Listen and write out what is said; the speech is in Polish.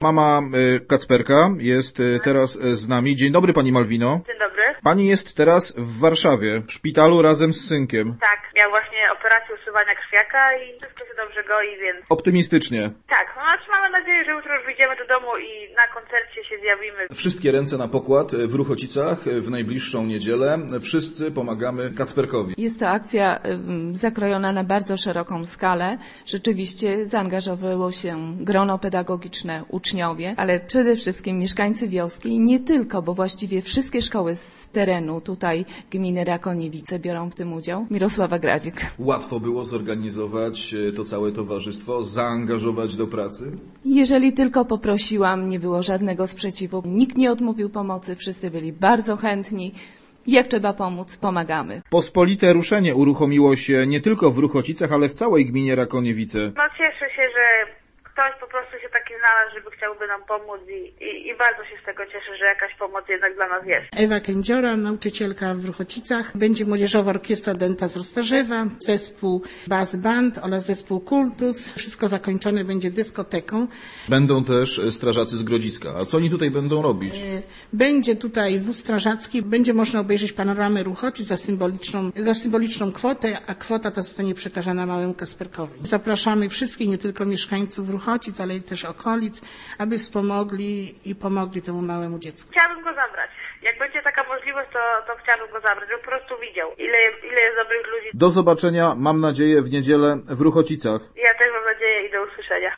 Mama Kacperka jest teraz z nami. Dzień dobry, pani Malwino. Dzień dobry. Pani jest teraz w Warszawie, w szpitalu razem z synkiem. Tak, miał właśnie operację usuwania krwiaka i wszystko się dobrze goi, więc... Optymistycznie. Tak, no znaczy mamy nadzieję, że jutro już wyjdziemy do domu i na koncercie się zjawimy. Wszystkie ręce na pokład w Ruchocicach w najbliższą niedzielę. Wszyscy pomagamy Kacperkowi. Jest to akcja zakrojona na bardzo szeroką skalę. Rzeczywiście zaangażowało się grono pedagogiczne, uczniowie, ale przede wszystkim mieszkańcy wioski i nie tylko, bo właściwie wszystkie szkoły z terenu tutaj gminy Rakoniewice biorą w tym udział. Mirosława Gradzik. Łatwo było zorganizować to całe towarzystwo, zaangażować do pracy? Jeżeli tylko poprosiłam, nie było żadnego sprzeciwu. Nikt nie odmówił pomocy, wszyscy byli bardzo chętni. Jak trzeba pomóc, pomagamy. Pospolite ruszenie uruchomiło się nie tylko w Ruchocicach, ale w całej gminie Rakoniewice. No cieszę się, że ktoś po prostu się taki znalazł, żeby chciałby nam pomóc i bardzo się z tego cieszę, że jakaś pomoc jednak dla nas jest. Ewa Kędziora, nauczycielka w Ruchocicach. Będzie Młodzieżowa Orkiestra Dęta z Roztarzewa, zespół Bass Band oraz zespół Kultus. Wszystko zakończone będzie dyskoteką. Będą też strażacy z Grodziska. A co oni tutaj będą robić? Będzie tutaj wóz strażacki, będzie można obejrzeć panoramę Ruchocic za symboliczną kwotę, a kwota ta zostanie przekazana małemu Kacperkowi. Zapraszamy wszystkich, nie tylko mieszkańców Ruchocic, ale i też okolic, aby wspomogli i pomogli temu małemu dziecku. Chciałabym go zabrać. Jak będzie taka możliwość, to chciałabym go zabrać, żeby po prostu widział, ile jest dobrych ludzi. Do zobaczenia, mam nadzieję, w niedzielę w Ruchocicach. Ja też mam nadzieję i do usłyszenia.